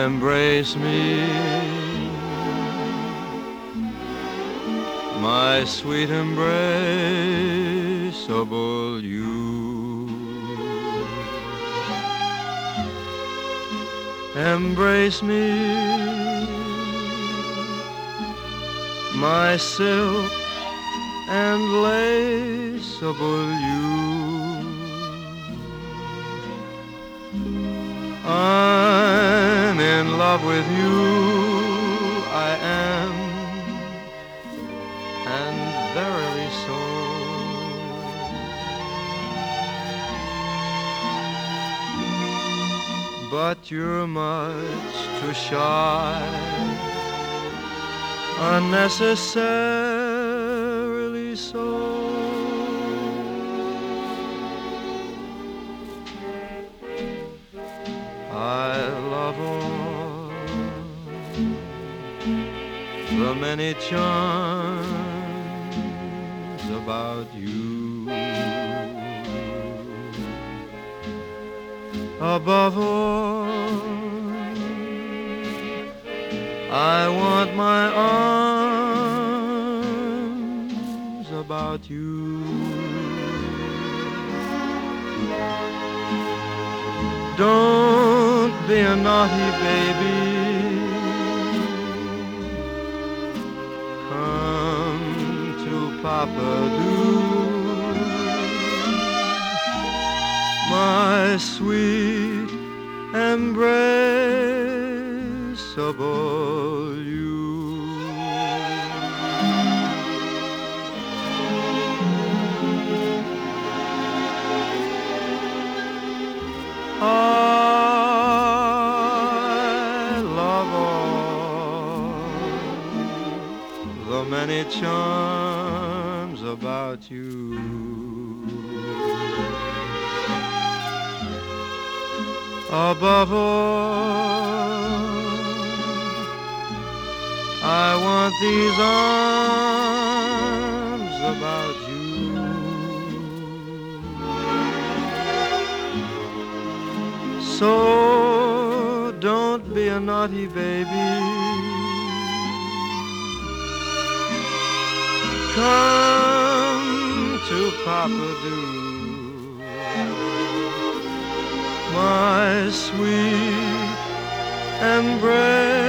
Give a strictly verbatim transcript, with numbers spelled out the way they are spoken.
embrace me, my sweet embraceable you. Embrace me, my silk and laceable you. I'm in love with you, I am, and verily so. But you're much too shy, unnecessarily so. I love all the many charms about you. Above all, I want my arms about you. Don't be a naughty baby, come to Papa do. My sweet embraceable you. I love all the many charms about you. Above all, I want these arms about you. So don't be a naughty baby, come to Papa do. My sweet embrace